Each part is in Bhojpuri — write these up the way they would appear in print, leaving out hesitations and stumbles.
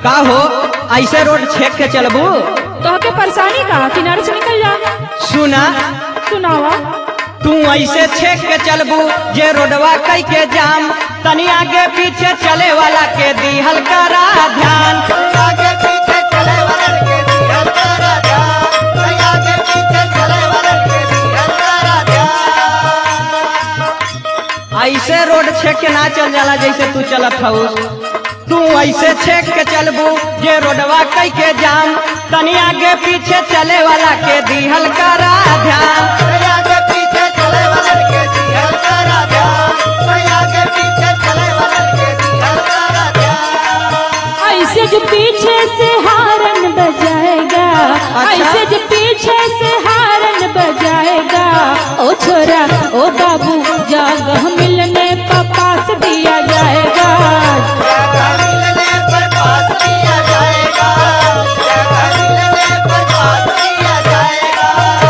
का हो ऐसे रोड छेक के चलबू? तो के परेशानी का किनारे से निकल जा। सुना सुनावा। तू ऐसे छेक के चलबू जे रोडवा कई के जाम, तनी आगे पीछे चले वाला के दिहल करा ध्यान। आगे पीछे चले वाला के दिहल करा ध्यान, आगे पीछे चले वाला के दिहल करा ध्यान। ऐसे रोड छेक के ना चल जाला जैसे तू चलत हूस। तू ऐसे छेक के चलबू जे रोडवा कई के जाम, तनी आगे पीछे चले वाला के दिहल करा ध्यान। आगे पीछे चले वाला के दिहल करा ध्यान, आगे पीछे चले वाला के दिहल करा ध्यान। ऐसे जो पीछे से हारन बजाएगा, ऐसे जो पीछे से हारन बजाएगा, ओ छोरा ओ बाबू जगह मिलने का पास दिया जाएगा। जगह मिलने पर पास दिया जाएगा, जगह मिलने पर पास दिया जाएगा।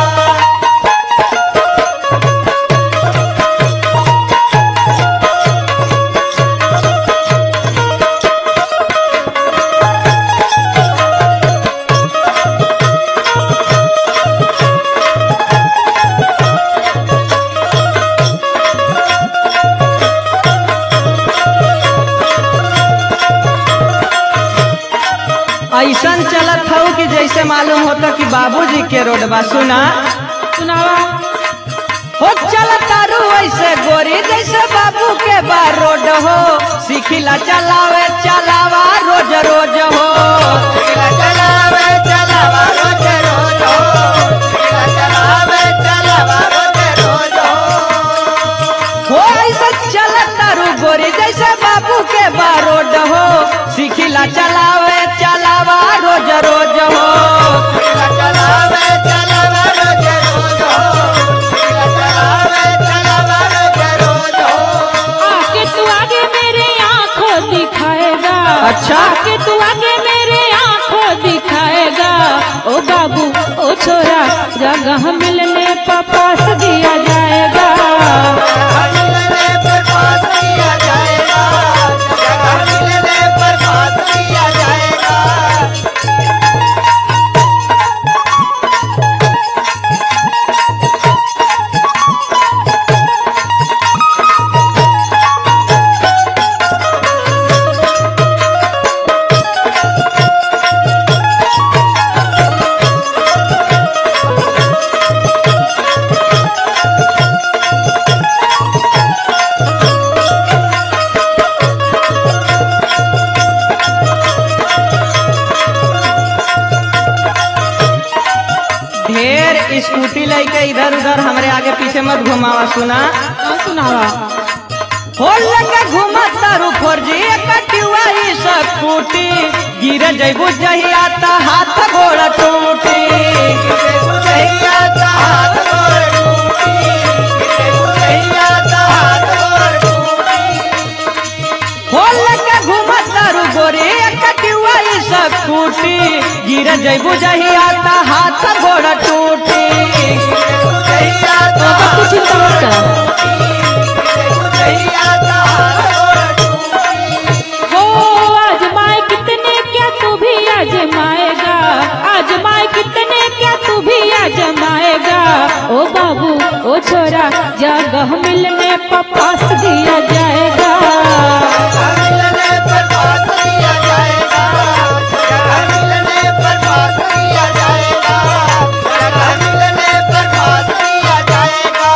ऐसन चलत हूँ कि जैसे मालूम होता कि बाबूजी के रोड बा। सुना सुनावा। हो चलतारू ऐसे गोरी जैसे बाबू के बा रोड हो, सीखिला चलावे चलावा रोज रोज हो। चलावे चलावा रोज रोज हो, चलावे चलावा रोज रोज हो ऐसे चलतारू गोरी जैसे बाबू के बा रोड हो, सीखिला चलावे चलावा रोज रोज हो। चलावे चलावा रोज रोज हो, चलावे चलावा रोज रोज हो। आके तू आगे मेरे आंखों दिखाएगा, अच्छा। आके तू आगे मेरे आंखों दिखाएगा, ओ बाबू ओ छोरा जगह मिलने पर पास दिया जाएगा। जगह मिलने पर पास दिया जाएगा, जगह मिलने पर पास दिया जाएगा। ढेर स्कूटी लेके इधर उधर हमरे आगे पीछे मत घुमावा। सुना सुनावा। हो लगा घुमतारू फौजी कटिवा ई स्कूटी, गिर जइबू जही आता हाथ गोड़ टूटी। बुझैया ता हाथ गोड़ टूटी, बुझैया ता हाथ गोड़ टूटी। हो लगा घुमतारू गोरी कटिवा ई स्कूटी, गिर जइबू जही आता हाथ गोड़ टूटी। बुझैया ता तू चिंता मत कर। बुझैया ता हाथ गोड़ टूटी। हो आजमाए कितने क्या तू भी आजमाएगा, आजमाए कितने क्या तू भी आजमाएगा, ओ बाबू ओ छोरा जगह मिलने पर पास दिया जाएगा। जगह मिलने पर पास दिया जाएगा, जगह मिलने पर पास दिया जाएगा, जगह मिलने पर पास दिया जाएगा।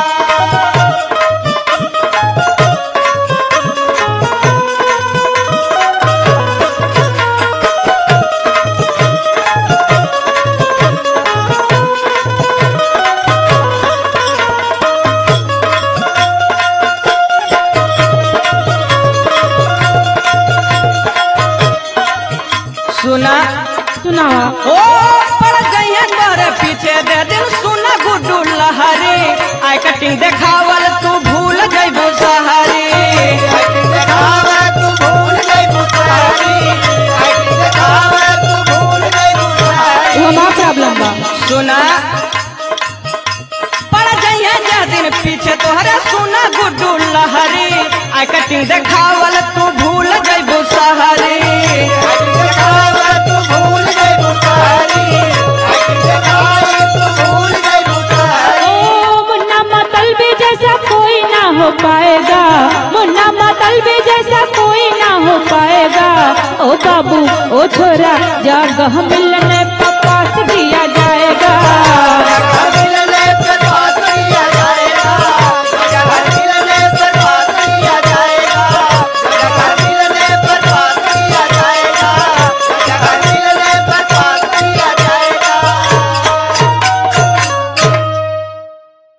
सुना सुनावा। ओ पड़ गई तोरे पीछे दे दिन सुना गुड्डू लहरी, आई कटिंग देखावल तू भूल जइबू सहारी। दिखावा तू भूल गई बुसारी, दिखावा तू भूल गई बुसारी। वो हमारा प्रॉब्लम बा। सुना पड़ जाइए दिन पीछे तोहरे सुना गुड्डू लहरी, आई कटिंग एक्टिंग देखावल तू भूल जइबू सहरी तू भूल गई बुखारी तू भूल गई बुखारी ओ मुन्ना मतलबी जैसा कोई ना हो पाएगा, मुन्ना मतलबी जैसा कोई ना हो पाएगा। ओ बाबू ओ छोरा जागह मिलने पास दिया जाएगा।